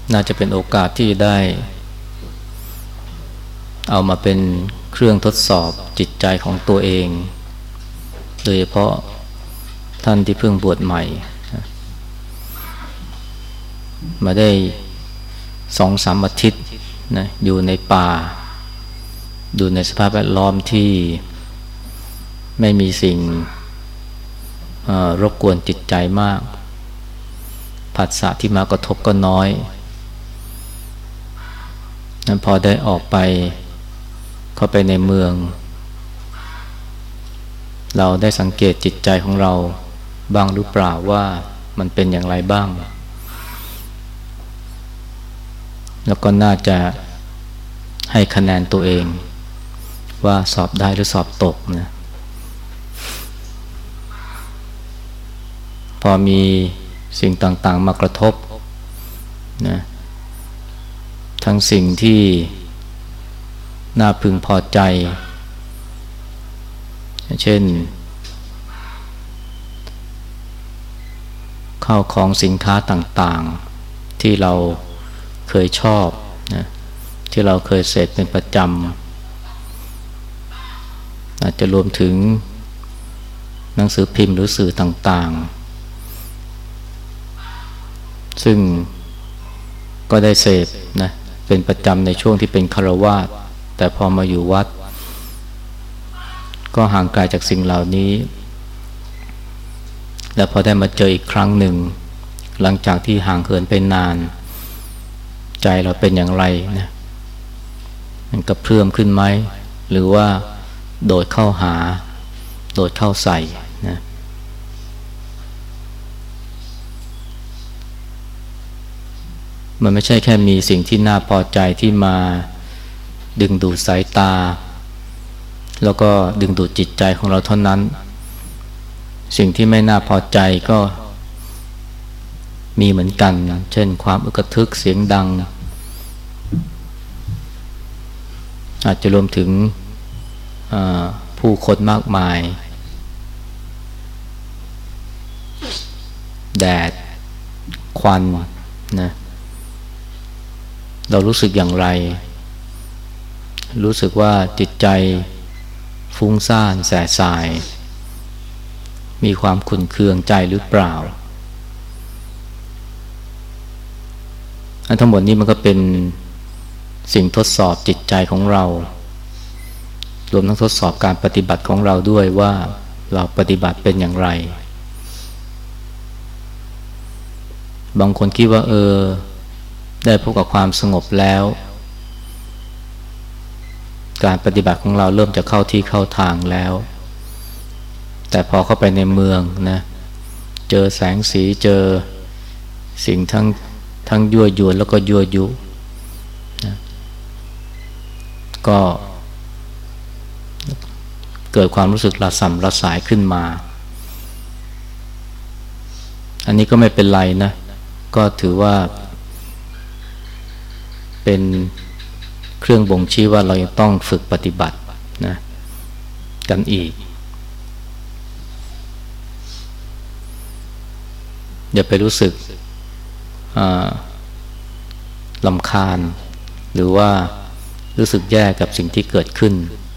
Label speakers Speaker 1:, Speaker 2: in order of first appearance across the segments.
Speaker 1: น่าจะเป็นโอกาสที่ได้เอามาเป็นเครื่องทดสอบจิตใจของตัวเองโดยเฉพาะท่านที่เพิ่งบวชใหม่มาได้2-3 อาทิตย์นะอยู่ในป่าอยู่ในสภาพแวดล้อมที่ไม่มีสิ่งรบกวนจิตใจมากผัสสะที่มากระทบก็น้อยนั้นพอได้ออกไปเข้าไปในเมืองเราได้สังเกตจิตใจของเราบ้างหรือเปล่าว่ามันเป็นอย่างไรบ้างแล้วก็น่าจะให้คะแนนตัวเองว่าสอบได้หรือสอบตกนะพอมีสิ่งต่างๆมากระทบนะทั้งสิ่งที่น่าพึงพอใจเช่นข้าวของสินค้าต่างๆที่เราเคยชอบนะที่เราเคยเสพเป็นประจำอาจจะรวมถึงหนังสือพิมพ์หรือสื่อต่างๆซึ่งก็ได้เสพนะเป็นประจำในช่วงที่เป็นฆราวาสแต่พอมาอยู่วัดก็ห่างไกลจากสิ่งเหล่านี้แล้วพอได้มาเจออีกครั้งหนึ่งหลังจากที่ห่างเหินไปนานใจเราเป็นอย่างไรนะมันกระเพื่อมขึ้นไหมหรือว่าโดดเข้าหาโดดเข้าใส่นะมันไม่ใช่แค่มีสิ่งที่น่าพอใจที่มาดึงดูดสายตาแล้วก็ดึงดูดจิตใจของเราเท่านั้นสิ่งที่ไม่น่าพอใจก็มีเหมือนกันเช่นความอึกทึกเสียงดังอาจจะรวมถึงผู้คนมากมายแดดควันนะเรารู้สึกอย่างไรรู้สึกว่าจิตใจฟุ้งซ่านแส่สายมีความขุ่นเคืองใจหรือเปล่าทั้งหมดนี้มันก็เป็นสิ่งทดสอบจิตใจของเรารวมทั้งทดสอบการปฏิบัติของเราด้วยว่าเราปฏิบัติเป็นอย่างไรบางคนคิดว่าได้พบกับความสงบแล้วการปฏิบัติของเราเริ่มจะเข้าที่เข้าทางแล้วแต่พอเข้าไปในเมืองนะเจอแสงสีเจอสิ่งทั้งยั่วยวนแล้วก็ยั่วยุนะก็เกิดความรู้สึกระส่ำระสายขึ้นมาอันนี้ก็ไม่เป็นไรนะก็ถือว่าเป็นเครื่องบ่งชี้ว่าเรายังต้องฝึกปฏิบัตินะกันอีกอย่าไปรู้สึกรำคาญหรือว่ารู้สึกแย่กับสิ่งที่เกิดขึ้น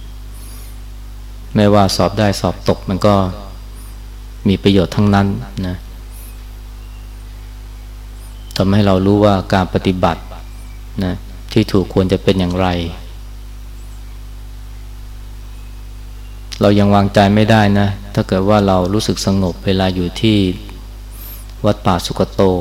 Speaker 1: ไม่ว่าสอบได้สอบตกมันก็มีประโยชน์ทั้งนั้นนะทำให้เรารู้ว่าการปฏิบัตินะที่ถูกควรจะเป็นอย่างไรเรายังวางใจไม่ได้นะถ้าเกิดว่าเรารู้สึกสงบเวลาอยู่ที่วัดป่าสุกโต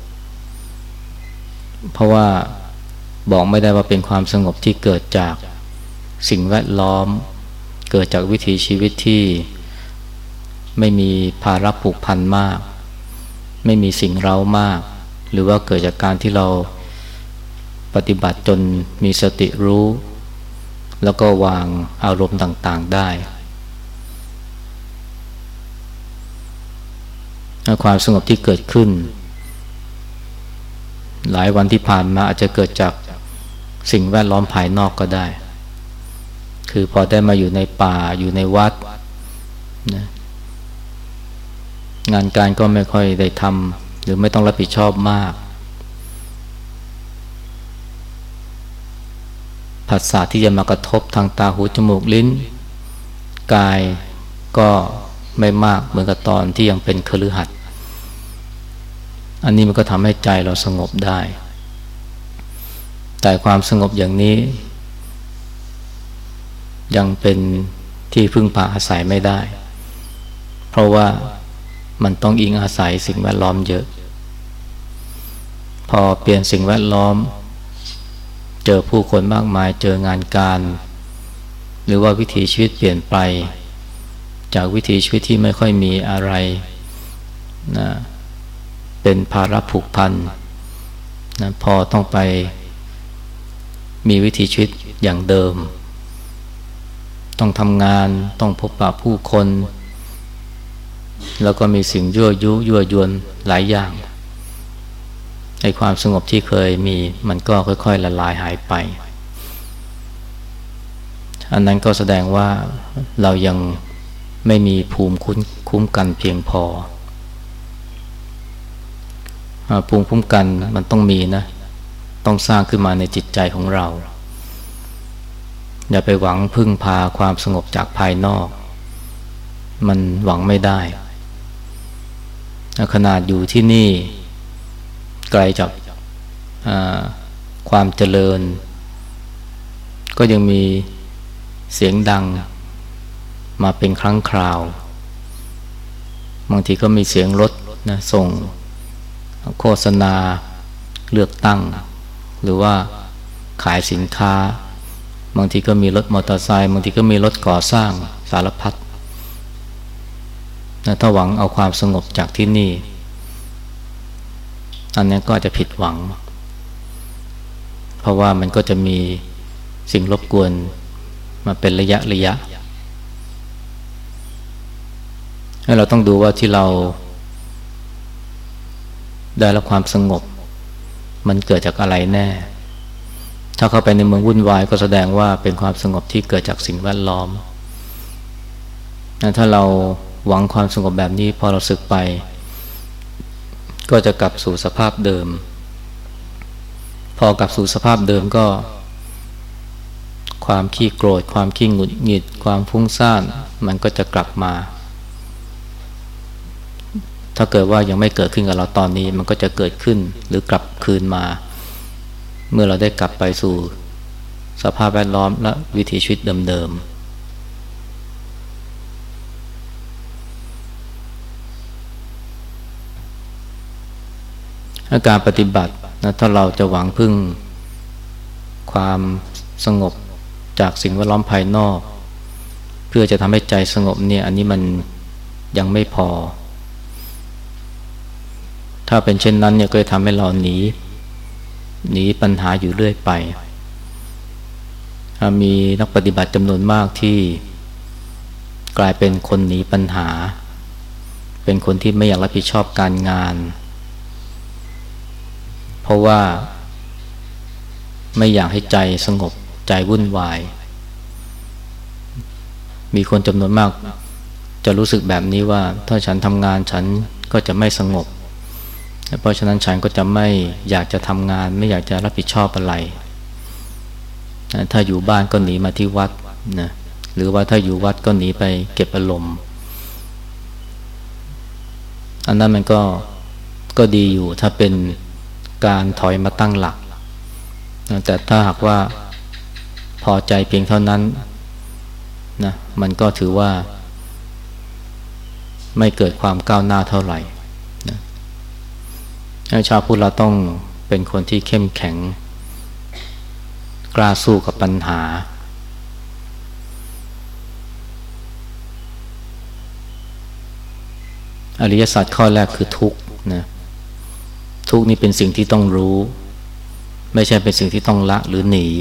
Speaker 1: เพราะว่าบอกไม่ได้ว่าเป็นความสงบที่เกิดจากสิ่งแวดล้อมเกิดจากวิถีชีวิตที่ไม่มีภาระผูกพันมากไม่มีสิ่งเร้ามากหรือว่าเกิดจากการที่เราปฏิบัติจนมีสติรู้แล้วก็วางอารมณ์ต่างๆได้ความสงบที่เกิดขึ้นหลายวันที่ผ่านมาอาจจะเกิดจากสิ่งแวดล้อมภายนอกก็ได้คือพอได้มาอยู่ในป่าอยู่ในวัดนะงานการก็ไม่ค่อยได้ทำหรือไม่ต้องรับผิดชอบมากผัสสะที่จะมากระทบทางตาหูจมูกลิ้นกายก็ไม่มากเหมือนกับตอนที่ยังเป็นคฤหัสถ์อันนี้มันก็ทำให้ใจเราสงบได้แต่ความสงบอย่างนี้ยังเป็นที่พึ่งพาอาศัยไม่ได้เพราะว่ามันต้องอิงอาศัยสิ่งแวดล้อมเยอะพอเปลี่ยนสิ่งแวดล้อมเจอผู้คนมากมายเจองานการหรือว่าวิถีชีวิตเปลี่ยนไปจากวิถีชีวิตที่ไม่ค่อยมีอะไรนะเป็นภาระผูกพันนะพอต้องไปมีวิถีชีวิตอย่างเดิมต้องทำงานต้องพบปะผู้คนแล้วก็มีสิ่งยั่วยุยั่วยวนหลายอย่างไอ้ความสงบที่เคยมีมันก็ค่อยๆละลายหายไปอันนั้นก็แสดงว่าเรายังไม่มีภูมิคุ้มกันเพียงพอภูมิคุ้มกันมันต้องมีนะต้องสร้างขึ้นมาในจิตใจของเราอย่าไปหวังพึ่งพาความสงบจากภายนอกมันหวังไม่ได้ขนาดอยู่ที่นี่ไกลจากความเจริญก็ยังมีเสียงดังมาเป็นครั้งคราวบางทีก็มีเสียงรถนะส่งโฆษณาเลือกตั้งหรือว่าขายสินค้าบางทีก็มีรถมอเตอร์ไซค์บางทีก็มีรถก่อสร้างสารพัดนะถ้าหวังเอาความสงบจากที่นี่อันนี้ก็อาจจะผิดหวังเพราะว่ามันก็จะมีสิ่งรบกวนมาเป็นระยะให้เราต้องดูว่าที่เราได้รับความสงบมันเกิดจากอะไรแน่ถ้าเข้าไปในเมืองวุ่นวายก็แสดงว่าเป็นความสงบที่เกิดจากสิ่งแวดล้อมถ้าเราหวังความสงบแบบนี้พอเราสึกไปก็จะกลับสู่สภาพเดิมพอกลับสู่สภาพเดิมก็ความขี้โกรธความขี้หงุดหงิดความฟุ้งซ่านมันก็จะกลับมาถ้าเกิดว่ายังไม่เกิดขึ้นกับเราตอนนี้มันก็จะเกิดขึ้นหรือกลับคืนมาเมื่อเราได้กลับไปสู่สภาพแวดล้อมและวิถีชีวิตเดิมๆการปฏิบัตินะถ้าเราจะหวังพึ่งความสงบจากสิ่งแวดล้อมภายนอกเพื่อจะทำให้ใจสงบเนี่ยอันนี้มันยังไม่พอถ้าเป็นเช่นนั้นเนี่ยก็จะทำให้เราหนีปัญหาอยู่เรื่อยไปมีนักปฏิบัติจำนวนมากที่กลายเป็นคนหนีปัญหาเป็นคนที่ไม่อยากรับผิดชอบการงานเพราะว่าไม่อยากให้ใจสงบใจวุ่นวายมีคนจำนวนมากจะรู้สึกแบบนี้ว่าถ้าฉันทำงานฉันก็จะไม่สงบเพราะฉะนั้นฉันก็จะไม่อยากจะทำงานไม่อยากจะรับผิดชอบอะไรถ้าอยู่บ้านก็หนีมาที่วัดนะหรือว่าถ้าอยู่วัดก็หนีไปเก็บอารมณ์อันนั้นมันก็ดีอยู่ถ้าเป็นการถอยมาตั้งหลักแต่ถ้าหากว่าพอใจเพียงเท่านั้นนะมันก็ถือว่าไม่เกิดความก้าวหน้าเท่าไหร่นะชาวพุทธเราต้องเป็นคนที่เข้มแข็งกล้าสู้กับปัญหาอริยสัจข้อแรกคือทุกข์นะทุกข์นี่เป็นสิ่งที่ต้องรู้ไม่ใช่เป็นสิ่งที่ต้องละหรือหนี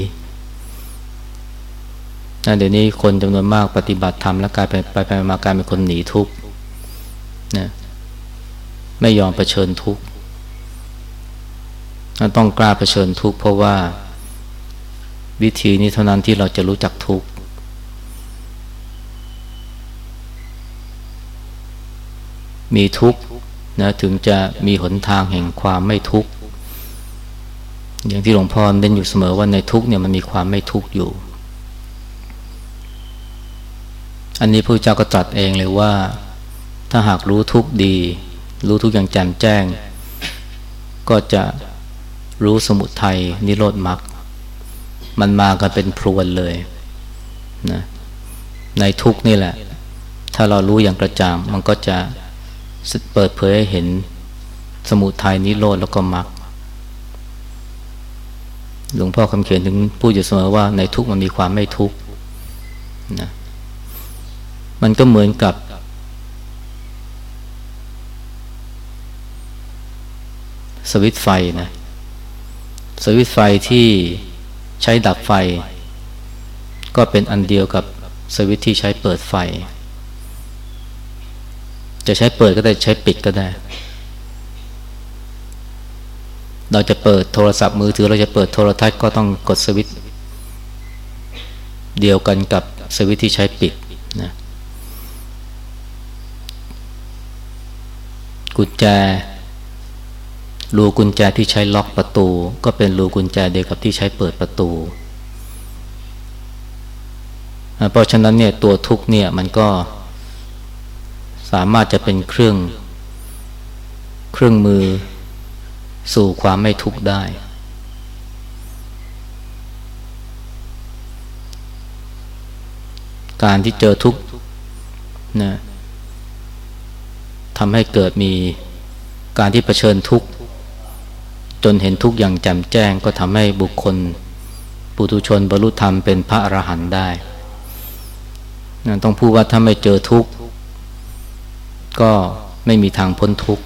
Speaker 1: เดี๋ยวนี้คนจำนวนมากปฏิบัติธรรมแล้วกลายไปมากลายเป็นคนหนีทุกข์นะไม่ยอมเผชิญทุกข์ต้องกล้าเผชิญทุกข์เพราะว่าวิธีนี้เท่านั้นที่เราจะรู้จักทุกข์มีทุกข์นะถึงจะมีหนทางแห่งความไม่ทุกข์อย่างที่หลวงพ่อเน้นอยู่เสมอว่าในทุกข์เนี่ยมันมีความไม่ทุกข์อยู่อันนี้พระเจ้าก็ตรัสเองเลยว่าถ้าหากรู้ทุกข์ดีรู้ทุกข์อย่างแจ่มแจ้งก็จะรู้สมุทัยนิโรธมรรคมันมากันเป็นพรวนเลยนะในทุกข์นี่แหละถ้าเรารู้อย่างกระจ่างมันก็จะเปิดเผยให้เห็นสมุทัยนิโรธแล้วก็มรรคหลวงพ่อคำเขียนถึงพูดอยู่เสมอว่าในทุกข์มันมีความไม่ทุกข์นะมันก็เหมือนกับสวิตช์ไฟนะสวิตช์ไฟที่ใช้ดับไฟก็เป็นอันเดียวกับสวิตช์ที่ใช้เปิดไฟจะใช้เปิดก็ได้ใช้ปิดก็ได้เราจะเปิดโทรศัพท์มือถือเราจะเปิดโทรทัศน์ก็ต้องกดสวิตช์เดียวกันกับสวิตช์ที่ใช้ปิดนะกุญแจรูกุญแจที่ใช้ล็อกประตูก็เป็นรูกุญแจเดียวกับที่ใช้เปิดประตูเพราะฉะนั้นเนี่ยตัวทุกข์เนี่ยมันก็สามารถจะเป็นเครื่องมือสู่ความไม่ทุกข์ได้การที่เจอทุกข์นะทำให้เกิดมีการที่เผชิญทุกข์จนเห็นทุกข์อย่างแจ่มแจ้งก็ทำให้บุคคลปุถุชนบรรลุธรรมเป็นพระอรหันต์ได้นะต้องพูดว่าถ้าไม่เจอทุกข์ก็ไม่มีทางพ้นทุกข์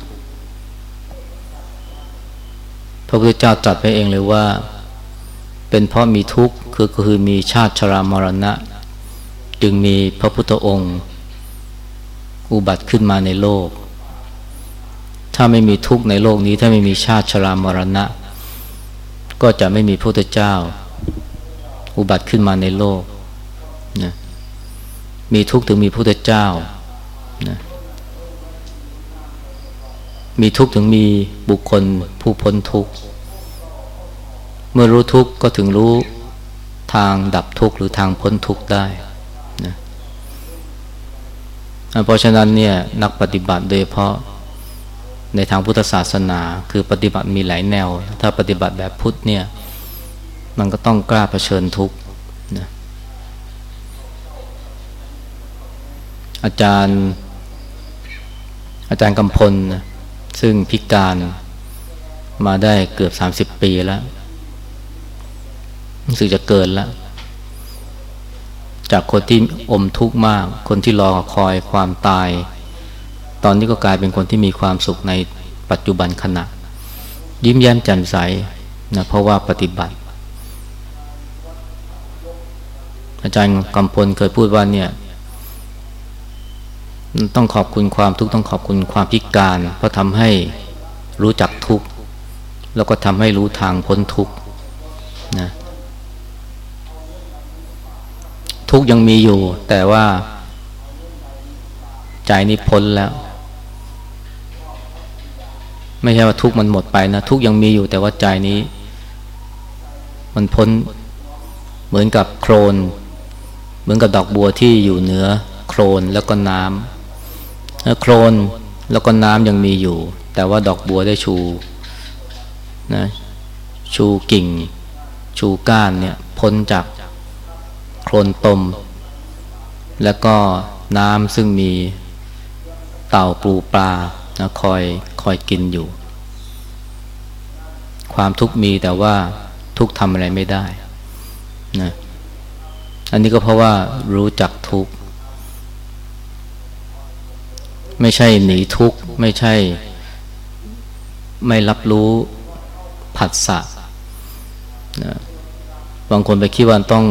Speaker 1: พระพุทธเจ้าตรัสไปเองเลยว่าเป็นเพราะมีทุกข์คือมีชาติชรามรณะจึงมีพระพุทธองค์อุบัติขึ้นมาในโลกถ้าไม่มีทุกข์ในโลกนี้ถ้าไม่มีชาติชรามรณะก็จะไม่มีพระพุทธเจ้าอุบัติขึ้นมาในโลกนะมีทุกข์ถึงมีพระพุทธเจ้านะมีทุกข์ถึงมีบุคคลผู้พ้นทุกข์เมื่อรู้ทุกข์ก็ถึงรู้ทางดับทุกข์หรือทางพ้นทุกข์ได้นะเพราะฉะนั้นเนี่ยนักปฏิบัติโดยเฉพาะในทางพุทธศาสนาคือปฏิบัติมีหลายแนวถ้าปฏิบัติแบบพุทธเนี่ยมันก็ต้องกล้าเผชิญทุกข์นะอาจารย์กำพลนะซึ่งพิการมาได้เกือบ30 ปีแล้วรู้สึกจะเกินแล้วจากคนที่อมทุกข์มากคนที่รอคอยความตายตอนนี้ก็กลายเป็นคนที่มีความสุขในปัจจุบันขณะยิ้มแย้มแจ่มใสนะเพราะว่าปฏิบัติอาจารย์กำพลเคยพูดว่าเนี่ยต้องขอบคุณความทุกข์ต้องขอบคุณความพิการเพราะทำให้รู้จักทุกข์แล้วก็ทำให้รู้ทางพ้นทุกข์นะทุกข์ยังมีอยู่แต่ว่าใจนี้พ้นแล้วไม่ใช่ว่าทุกข์มันหมดไปนะทุกข์ยังมีอยู่แต่ว่าใจนี้มันพ้นเหมือนกับโคลนเหมือนกับดอกบัวที่อยู่เหนือโคลนแล้วก็น้ำโคลนแล้วก็น้ำยังมีอยู่แต่ว่าดอกบัวได้นะชูกิ่งชูก้านเนี่ยพ้นจากโคลนตมแล้วก็น้ำซึ่งมีเต่าปูปลานะคอยกินอยู่ความทุกข์มีแต่ว่าทุกข์ทำอะไรไม่ได้นะอันนี้ก็เพราะว่ารู้จักทุกข์ไม่ใช่หนีทุกข์ไม่ใช่ไม่รับรู้ผัสสะนะบางคนไปคิดว่าต้อง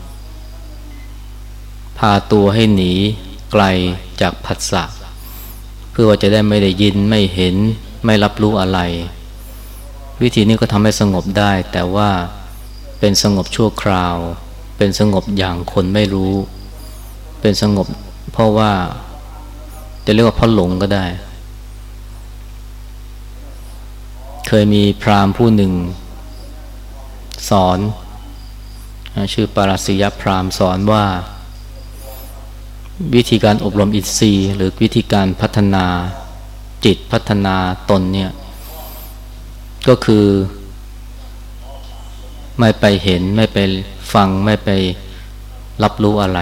Speaker 1: พาตัวให้หนีไกลจากผัสสะเพื่อว่าจะได้ไม่ได้ยินไม่เห็นไม่รับรู้อะไรวิธีนี้ก็ทำให้สงบได้แต่ว่าเป็นสงบชั่วคราวเป็นสงบอย่างคนไม่รู้เป็นสงบเพราะว่าจะเรียกว่าเพราะหลงก็ได้เคยมีพราหมณ์ผู้หนึ่งสอนชื่อปรัสยพราหมณ์สอนว่าวิธีการอบรมอินทรีย์หรือวิธีการพัฒนาจิตพัฒนาตนเนี่ยก็คือไม่ไปเห็นไม่ไปฟังไม่ไปรับรู้อะไร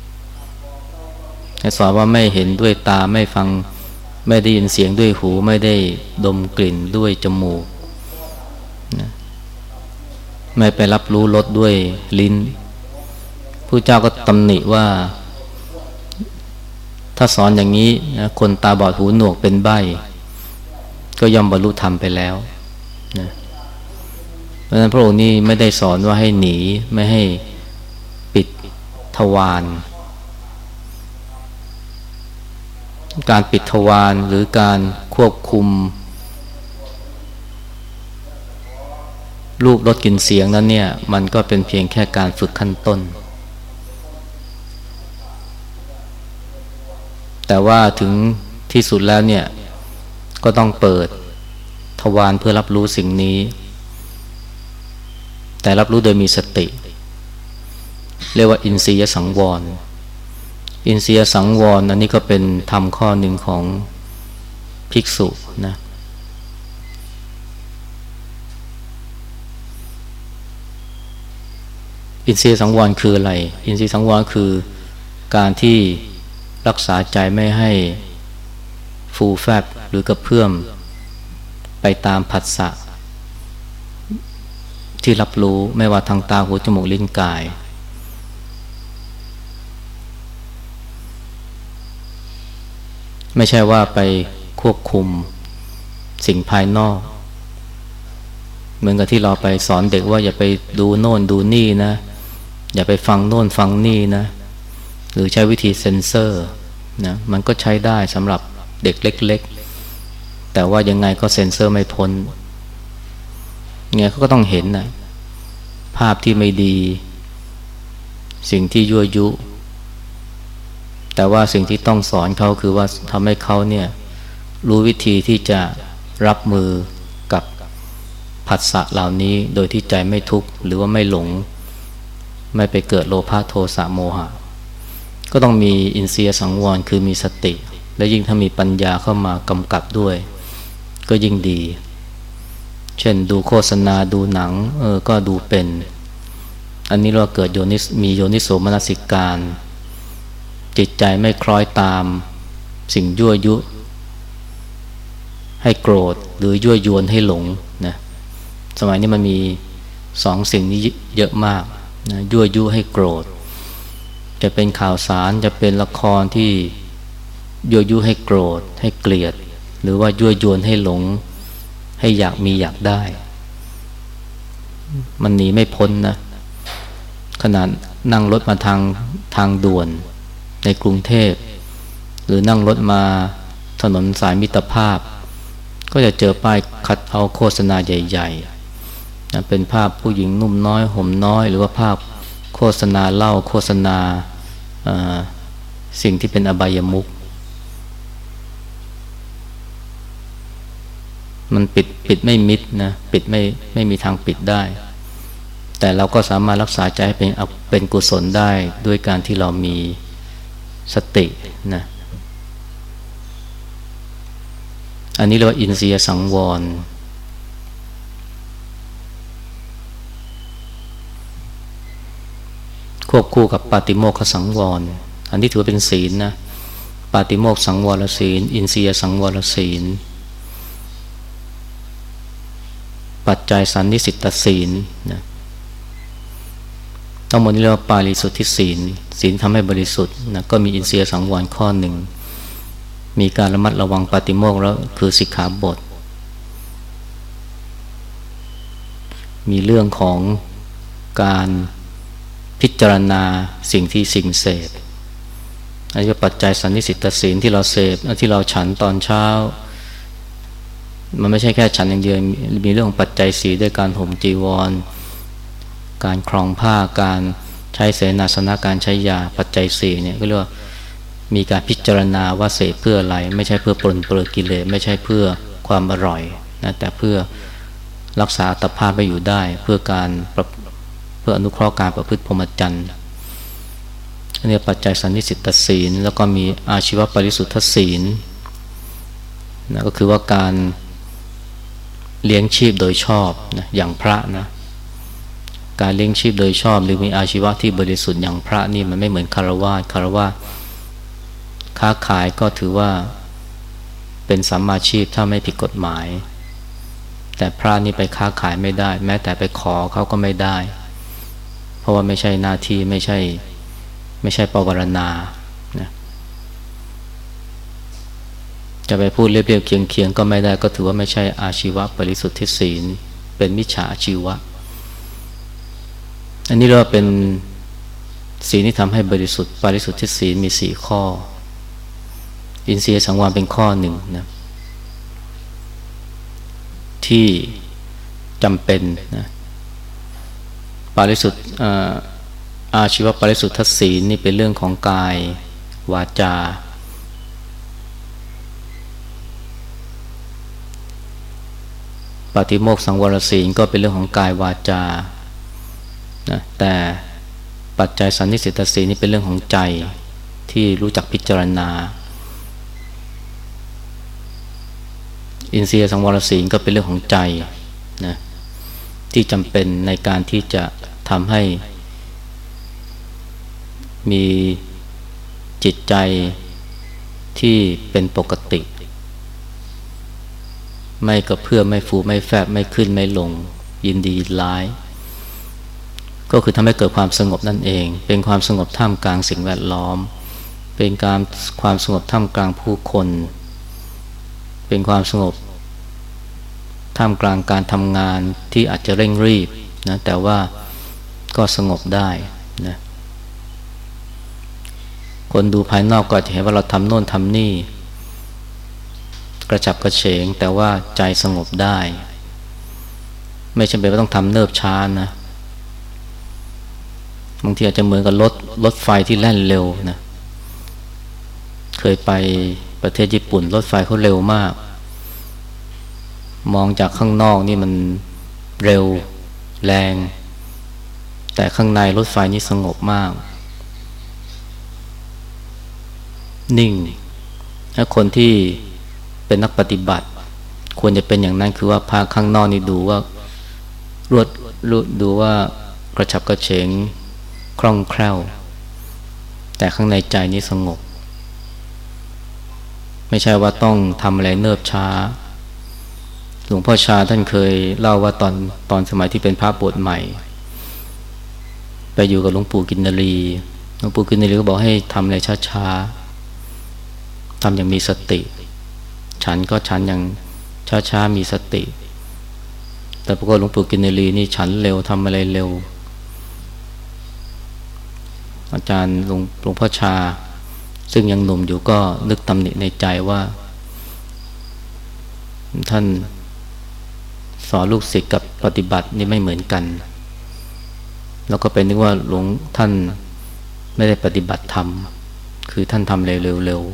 Speaker 1: สอนว่าไม่เห็นด้วยตาไม่ฟังไม่ได้ยินเสียงด้วยหูไม่ได้ดมกลิ่นด้วยจมูกไม่ไปรับรู้รสด้วยลิ้นผู้เจ้าก็ตำหนิว่าถ้าสอนอย่างนี้นะคนตาบอดหูหนวกเป็นใบ้ก็ย่อมบรรลุธรรมไปแล้วนะเพราะฉะนั้นพระองค์นี่ไม่ได้สอนว่าให้หนีไม่ให้ปิดทวารการปิดทวารหรือการควบคุมรูปรสกลิ่นเสียงนั้นเนี่ยมันก็เป็นเพียงแค่การฝึกขั้นต้นแต่ว่าถึงที่สุดแล้วเนี่ยก็ต้องเปิดทวารเพื่อรับรู้สิ่งนี้แต่รับรู้โดยมีสติเรียกว่าอินทรียสังวรอินทรียสังวรอันนี้ก็เป็นธรรมข้อหนึ่งของภิกษุนะอินทรียสังวรคืออะไรอินทรียสังวรคือการที่รักษาใจไม่ให้ฟูแฟบหรือกระเพื่อมไปตามผัสสะที่รับรู้ไม่ว่าทางตาหูจมูกลิ้นกายไม่ใช่ว่าไปควบคุมสิ่งภายนอกเหมือนกับที่เราไปสอนเด็กว่าอย่าไปดูโน่นดูนี่นะอย่าไปฟังโน่นฟังนี่นะหรือใช้วิธีเซ็นเซอร์นะมันก็ใช้ได้สำหรับเด็กเล็กๆแต่ว่ายังไงก็เซ็นเซอร์ไม่พ้นไงเขาก็ต้องเห็นนะภาพที่ไม่ดีสิ่งที่ยั่วยุแต่ว่าสิ่งที่ต้องสอนเขาคือว่าทำให้เขาเนี่ยรู้วิธีที่จะรับมือกับผัสสะเหล่านี้โดยที่ใจไม่ทุกข์หรือว่าไม่หลงไม่ไปเกิดโลภะโทสะโมหะก็ต้องมีอินทรียสังวรคือมีสติและยิ่งถ้ามีปัญญาเข้ามากำกับด้วยก็ยิ่งดีเช่นดูโฆษณาดูหนังก็ดูเป็นอันนี้เราเกิดมีโยนิโสมนสิการจิตใจไม่คล้อยตามสิ่งยั่วยุให้โกรธหรือยั่วยวนให้หลงนะสมัยนี้มันมีสองสิ่งนี้เยอะมากนะยั่วยุให้โกรธจะเป็นข่าวสารจะเป็นละครที่ยั่วยุให้โกรธให้เกลียดหรือว่ายั่วยวนให้หลงให้อยากมีอยากได้มันหนีไม่พ้นนะขนาดนั่งรถมาทางด่วนในกรุงเทพหรือนั่งรถมาถนนสายมิตรภาพก็จะเจอป้ายคัดเอาโฆษณาใหญ่ๆนะเป็นภาพผู้หญิงนุ่มน้อยห่มน้อยหรือว่าภาพโฆษณาเหล้าโฆษณาสิ่งที่เป็นอบายมุขมันปิดไม่มิดนะปิดไม่มีทางปิดได้แต่เราก็สามารถรักษาใจให้เป็นกุศลได้ด้วยการที่เรามีสตินะอันนี้เรียกว่าอินทรียสังวรควบคู่กับปาติโมกขสังวรอันนี้ถือเป็นศีลนะปาติโมกขสังวรศีลอินทรียสังวรศีลปัจจัยสันนิสิตศีลนะทั้งหมดนี้เรียกว่าปาริสุทธิศีลทำให้บริสุทธิ์นะก็มีอินทรียสังวรข้อหนึ่งมีการระมัดระวังปาติโมกข์แล้วคือสิกขาบทมีเรื่องของการพิจารณาสิ่งเสพอันนี้ปัจจัยสันนิสิตศีลที่เราเสพที่เราฉันตอนเช้ามันไม่ใช่แค่ฉันอย่างเดียวมีเรื่องของปัจจัยสีด้วยการห่มจีวรการครองผ้าการใช้เสนาสนะการใช้ยาปัจจัยสี่เนี่ยก็เรียกว่ามีการพิจารณาว่าเสพเพื่ออะไรไม่ใช่เพื่อปลนเปลือยกิเลสไม่ใช่เพื่อความอร่อยนะแต่เพื่อรักษาอัตภาพไปอยู่ได้เพื่ออนุเคราะห์การประพฤติพรหมจรรย์อันนี้ปัจจัยสันนิสิตศีลแล้วก็มีอาชีวปริสุทธศีลนะก็คือว่าการเลี้ยงชีพโดยชอบนะอย่างพระนะการเลี้ยงชีพโดยชอบหรือมีอาชีวะที่บริสุทธิ์อย่างพระนี่มันไม่เหมือนคฤหัสถ์ค้าขายก็ถือว่าเป็นสัมมาชีพถ้าไม่ผิดกฎหมายแต่พระนี่ไปค้าขายไม่ได้แม้แต่ไปขอเขาก็ไม่ได้เพราะว่าไม่ใช่หน้าที่ไม่ใช่ปวารณานะจะไปพูดเรียบๆเคียงๆก็ไม่ได้ก็ถือว่าไม่ใช่อาชีวะบริสุทธิศีลเป็นมิจฉาชีวะอันนี้เราเป็นศีลที่ทำให้บริสุทธิศีลมี4ข้ออินทรียสังวรเป็นข้อหนึ่งนะที่จำเป็นนะอาชีวปริสุทธศีลนี่เป็นเรื่องของกายวาจาปาฏิโมกข์สังวรศีลก็เป็นเรื่องของกายวาจานะแต่ปัจจัยสันนิสิตศีลนี่เป็นเรื่องของใจที่รู้จักพิจารณาอินทรียสังวรศีลก็เป็นเรื่องของใจนะที่จำเป็นในการที่จะทำให้มีจิตใจที่เป็นปกติไม่กระเพื่อมไม่ฟูไม่แฟบไม่ขึ้นไม่ลงยินดียินร้ายก็คือทำให้เกิดความสงบนั่นเองเป็นความสงบท่ามกลางสิ่งแวดล้อมเป็นความสงบท่ามกลางผู้คนเป็นความสงบท่ามกลางการทำงานที่อาจจะเร่งรีบนะแต่ว่าก็สงบได้นะคนดูภายนอกก็จะเห็นว่าเราทำโน่นทำนี่กระฉับกระเฉงแต่ว่าใจสงบได้ไม่จำเป็นว่าต้องทำเนิบช้านะบางทีอาจจะเหมือนกับรถไฟที่แล่นเร็วนะเคยไปประเทศญี่ปุ่นรถไฟเขาเร็วมากมองจากข้างนอกนี่มันเร็วแรงแต่ข้างในรถไฟนี่สงบมากนิ่งถ้าคนที่เป็นนักปฏิบัติควรจะเป็นอย่างนั้นคือว่าพาข้างนอกนี่ดูว่ารวดดูว่ากระฉับกระเฉงคล่องแคล่วแต่ข้างในใจนี่สงบไม่ใช่ว่าต้องทำอะไรเนิบช้าหลวงพ่อชาท่านเคยเล่าว่าตอนสมัยที่เป็นพระบวชใหม่ไปอยู่กับหลวงปู่กินนารีหลวงปู่กินนารีก็บอกให้ทำอะไรช้าๆทำอย่างมีสติฉันอย่างช้าๆมีสติแต่ปรากฏหลวงปู่กินนารีนี่ฉันเร็วทำอะไรเร็วอาจารย์หลวงพ่อชาซึ่งยังหนุ่มอยู่ก็นึกตำหนิในใจว่าท่านสอนลูกศิษย์กับปฏิบัตินี่ไม่เหมือนกันแล้วก็เป็นนึกว่าท่านไม่ได้ปฏิบัติธรรมคือท่านทำเร็ว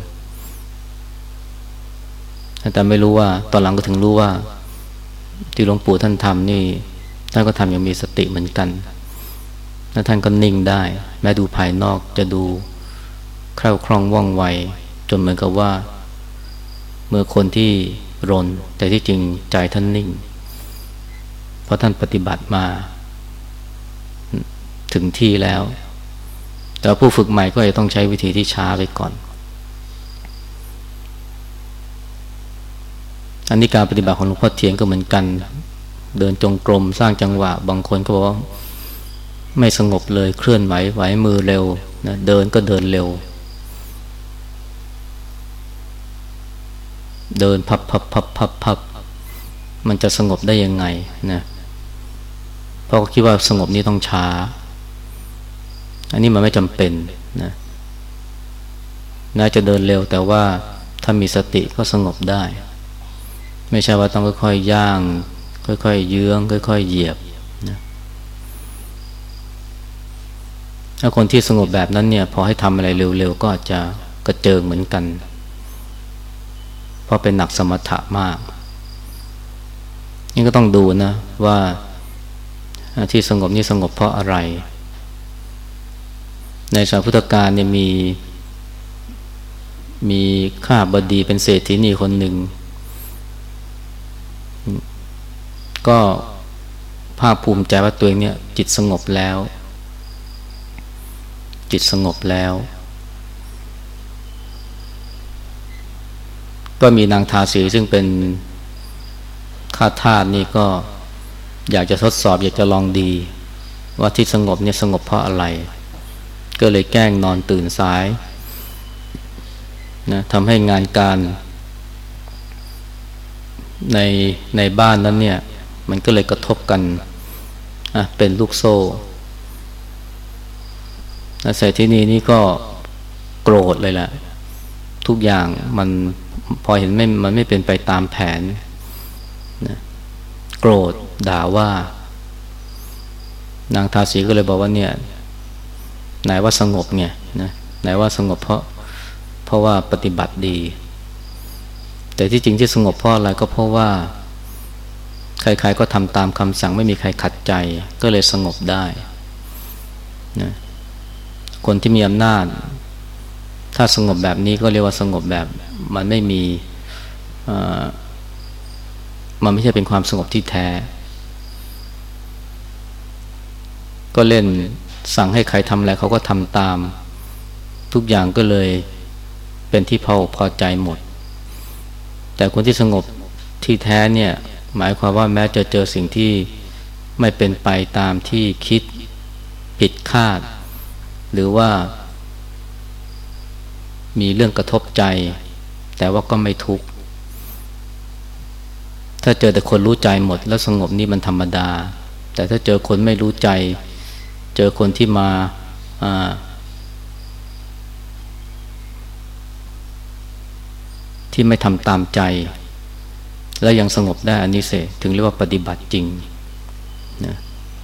Speaker 1: แต่ไม่รู้ว่าตอนหลังก็ถึงรู้ว่าที่หลวงปู่ท่านทำนี่ท่านก็ทำอย่างมีสติเหมือนกันแล้วท่านก็นิ่งได้แม้ดูภายนอกจะดูแคล่วคล่องว่องไวจนเหมือนกับว่าเมื่อคนที่รนแต่ที่จริงใจท่านนิ่งเพราะท่านปฏิบัติมาถึงที่แล้วแต่ผู้ฝึกใหม่ก็จะต้องใช้วิธีที่ช้าไปก่อนอันนี้การปฏิบัติของหลวงพ่อเทียนก็เหมือนกันเดินจงกรมสร้างจังหวะบางคนก็บอกว่าไม่สงบเลยเคลื่อนไหวมือเร็วนะเดินก็เดินเร็วเดินพับมันจะสงบได้ยังไงนะเพราะคิดว่าสงบนี้ต้องช้าอันนี้มันไม่จำเป็นนะน่าจะเดินเร็วแต่ว่าถ้ามีสติก็สงบได้ไม่ใช่ว่าต้องค่อยๆย่างค่อยๆเยื้องค่อยๆเหยียบนะถ้าคนที่สงบแบบนั้นเนี่ยพอให้ทำอะไรเร็วๆก็อาจจะกระเจิงเหมือนกันเพราะเป็นหนักสมถะมากนี่ก็ต้องดูนะว่าที่สงบนี่สงบเพราะอะไรในสมัยพุทธกาลเนี่ยมีข้าบดีเป็นเศรษฐีนีคนหนึ่งก็ภาคภูมิใจว่าตัวเองเนี่ยจิตสงบแล้วจิตสงบแล้วก็มีนางทาสีซึ่งเป็นข้าทาสนี่ก็อยากจะทดสอบอยากจะลองดีว่าที่สงบเนี่ยสงบเพราะอะไรก็เลยแกล้งนอนตื่นสายนะทำให้งานการในบ้านนั้นเนี่ยมันก็เลยกระทบกันเป็นลูกโซ่เศรษฐีนีนี่ก็โกรธเลยแหละทุกอย่างมันพอเห็นมันไม่เป็นไปตามแผนนะโกรธด่าว่านางทาสีก็เลยบอกว่าเนี่ยไหนว่าสงบไงนะไหนว่าสงบเพราะว่าปฏิบัติดีแต่ที่จริงที่สงบเพราะอะไรก็เพราะว่าใครๆก็ทำตามคำสั่งไม่มีใครขัดใจก็เลยสงบได้นะคนที่มีอำนาจถ้าสงบแบบนี้ก็เรียกว่าสงบแบบมันไม่มีมันไม่ใช่เป็นความสงบที่แท้ก็เล่นสั่งให้ใครทำอะไรเขาก็ทำตามทุกอย่างก็เลยเป็นที่พอใจหมดแต่คนที่สงบที่แท้เนี่ยหมายความว่าแม้จะเจอสิ่งที่ไม่เป็นไปตามที่คิดผิดคาดหรือว่ามีเรื่องกระทบใจแต่ว่าก็ไม่ทุกข์ถ้าเจอแต่คนรู้ใจหมดแล้วสงบนี่มันธรรมดาแต่ถ้าเจอคนไม่รู้ใจเจอคนที่มาที่ไม่ทำตามใจแล้วยังสงบได้อันนี้เสถึงเรียกว่าปฏิบัติจริงนะ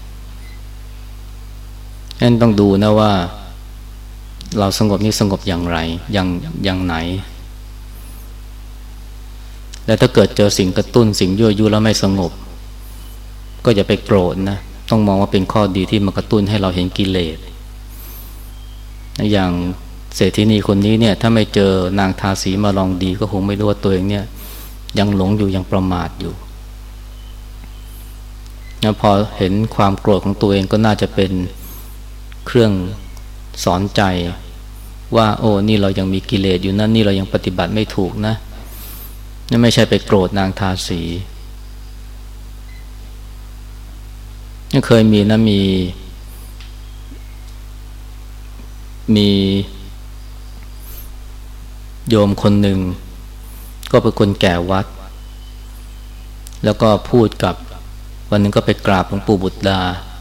Speaker 1: นั่นต้องดูนะว่าเราสงบนี่สงบอย่างไรอย่างไหนแล้วถ้าเกิดเจอสิ่งกระตุ้นสิ่งยั่วยุแล้วไม่สงบก็อย่าไปโกรธนะต้องมองว่าเป็นข้อดีที่มากระตุ้นให้เราเห็นกิเลสอย่างเศรษฐีนีคนนี้เนี่ยถ้าไม่เจอนางทาสีมาลองดีก็คงไม่รู้ว่าตัวเองเนี่ยยังหลงอยู่ยังประมาทอยู่นะพอเห็นความโกรธของตัวเองก็น่าจะเป็นเครื่องสอนใจว่าโอ้นี่เรายังมีกิเลสอยู่นะนี่เรายังปฏิบัติไม่ถูกนะนี่ไม่ใช่ไปโกรธนางทาสีนี่เคยมีนะมีโยมคนหนึ่งก็เป็นคนแก่วัดแล้วก็พูดกับวันหนึ่งก็ไปกราบหลวงปู่บุตรดา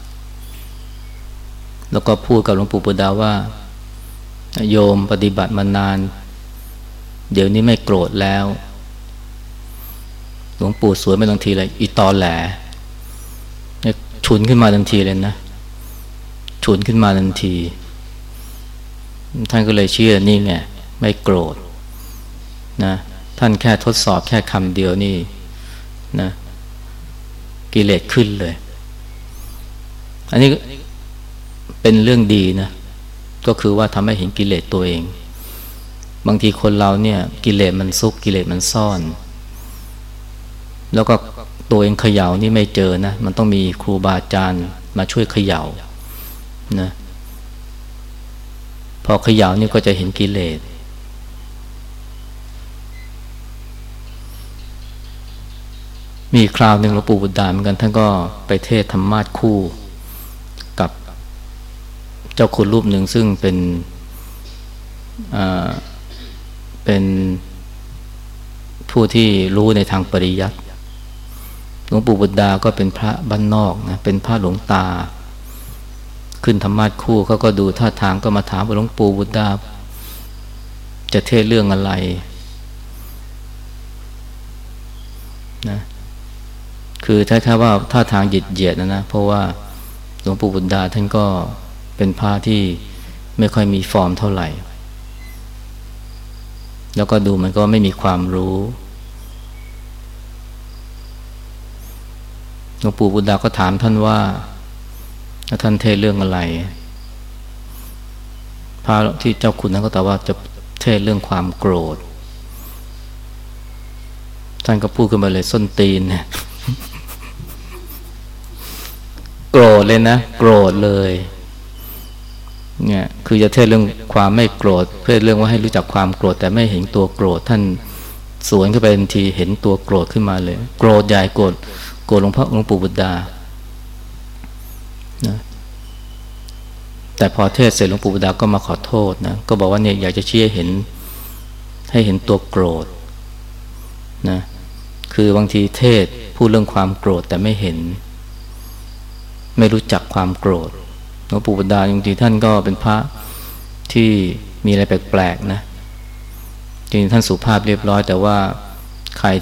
Speaker 1: แล้วก็พูดกับหลวงปู่บุตรดาว่าโยมปฏิบัติมานานเดี๋ยวนี้ไม่โกรธแล้วหลวงปู่สวยไม่ทันทีเลยอีตอแหลฉุนขึ้นมาทันทีเลยนะฉุนขึ้นมาทันทีท่านก็เลยเชื่อนี่ไงไม่โกรธนะท่านแค่ทดสอบแค่คำเดียวนี่นะกิเลสขึ้นเลยอันนี้เป็นเรื่องดีนะก็คือว่าทำให้เห็นกิเลสตัวเองบางทีคนเราเนี่ยกิเลสมันซุกกิเลสมันซ่อนแล้วก็ตัวเองเขย่านี่ไม่เจอนะมันต้องมีครูบาอาจารย์มาช่วยเขย่านะพอเขย่านี่ก็จะเห็นกิเลสมีคราวหนึ่งหลวงปู่บุตรดาเหมือนกันท่านก็ไปเทศธรรมาสคู่กับเจ้าคุณรูปหนึ่งซึ่งเป็นผู้ที่รู้ในทางปริยัติหลวงปู่บุตรดาก็เป็นพระบ้านนอกนะเป็นพระหลวงตาขึ้นธรรมาสคู่เขาก็ดูท่าทางก็มาถามว่าหลวงปู่บุตรดาจะเทศเรื่องอะไรนะคือถ้าว่าท่าทางเหยียดนะเพราะว่าหลวงปู่บุตรดาท่านก็เป็นพระที่ไม่ค่อยมีฟอร์มเท่าไหร่แล้วก็ดูมันก็ไม่มีความรู้หลวงปู่บุตรดาก็ถามท่านว่าท่านเทศเรื่องอะไรพระที่เจ้าคุณนั้นก็ตอบว่าจะเทศเรื่องความโกรธท่านก็พูดขึ้นมาเลยส้นตีนเนี่ย โกรธเลยนะโกรธเลยเนี่ยคือจะเทศเรื่องความไม่โกรธเพื่อเรื่องว่าให้รู้จักความโกรธแต่ไม่เห็นตัวโกรธท่านสวนขึ้นไปทันทีเห็นตัวโกรธขึ้นมาเลยโกรธใหญ่โกรธหลวงปู่บุตรดานะแต่พอเทศเสร็จหลวงปู่บุตรดาก็มาขอโทษนะก็บอกว่าเนี่ยอยากจะชี้ให้เห็นตัวโกรธนะคือบางทีเทศพูดเรื่องความโกรธแต่ไม่เห็นไม่รู้จักความโกรธหลวงปู่บุตรดาจริงๆท่านก็เป็นพระที่มีอะไรแปลกๆนะจริงๆท่านสุภาพเรียบร้อยแต่ว่าใคร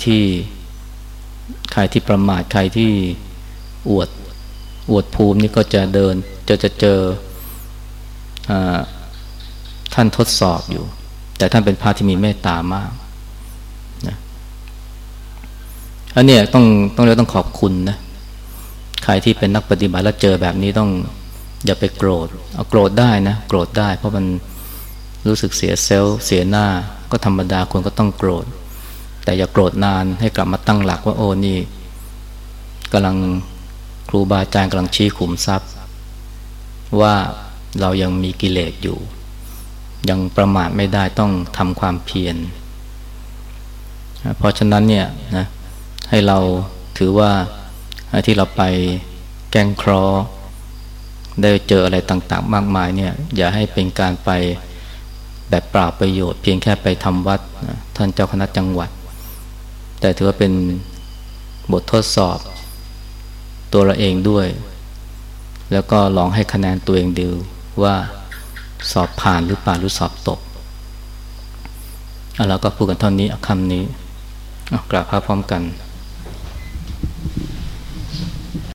Speaker 1: ที่ประมาทใครที่อวดภูมินี่ก็จะเจอท่านทดสอบอยู่แต่ท่านเป็นพระที่มีเมตตามากนะอันนี้ต้องขอบคุณนะใครที่เป็นนักปฏิบัติแล้วเจอแบบนี้ต้องอย่าไปโกรธเอาโกรธได้นะโกรธได้เพราะมันรู้สึกเสียเซลล์เสียหน้าก็ธรรมดาคนก็ต้องโกรธแต่อย่าโกรธนานให้กลับมาตั้งหลักว่าโอ้นี่กำลังครูบาอาจารย์กำลังชี้ขุมทรัพย์ว่าเรายังมีกิเลสอยู่ยังประมาทไม่ได้ต้องทำความเพียรเพราะฉะนั้นเนี่ยนะให้เราถือว่าที่เราไปแกล้งเคราะห์ได้เจออะไรต่างๆมากมายเนี่ยอย่าให้เป็นการไปแบบเปล่าประโยชน์เพียงแค่ไปทำวัดท่านเจ้าคณะจังหวัดแต่ถือว่าเป็นบททดสอบตัวเราเองด้วยแล้วก็ลองให้คะแนนตัวเองดูว่าสอบผ่านหรือเปล่าหรือสอบตกแล้วก็พูดกันเท่านี้คำนี้กราบพระพร้อมกัน